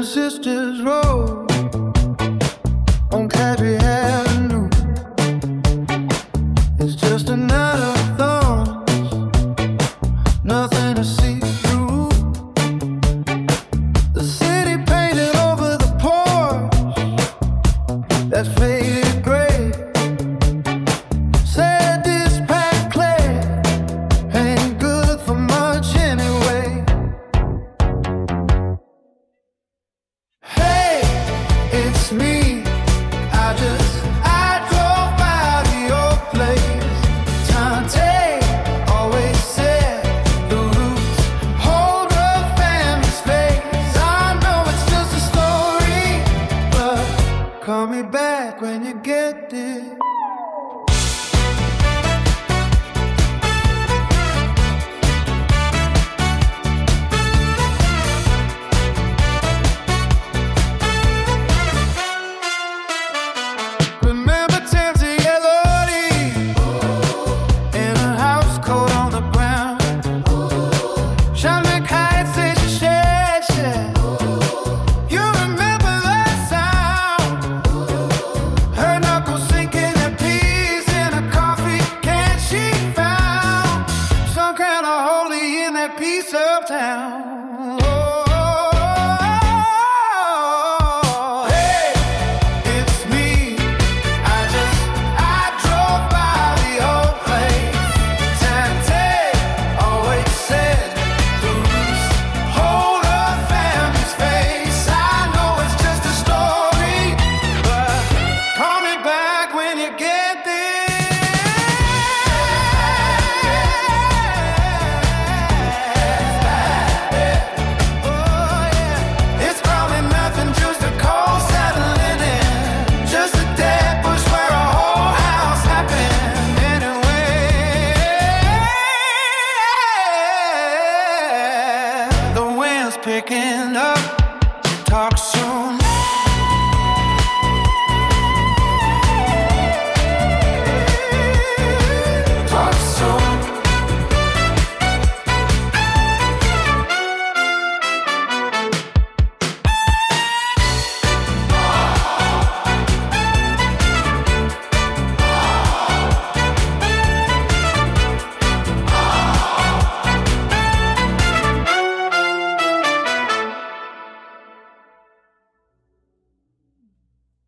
Sisters Road on Cadbury Avenue. It's just a night of thorns, nothing to see through. The city painted over the porch, that's faded gray. Said this packed clay ain't good for much anyway. Hey, it's me. I drove by your place. Tante always said the roots hold a family's face. I know it's just a story, but call me back when you get it. Remember Tansy Elodie in a house coat on the ground. Sean McKay says she said, you remember that sound? Her knuckles sinking their peas in a coffee can she found some kind of holy in that piece of town.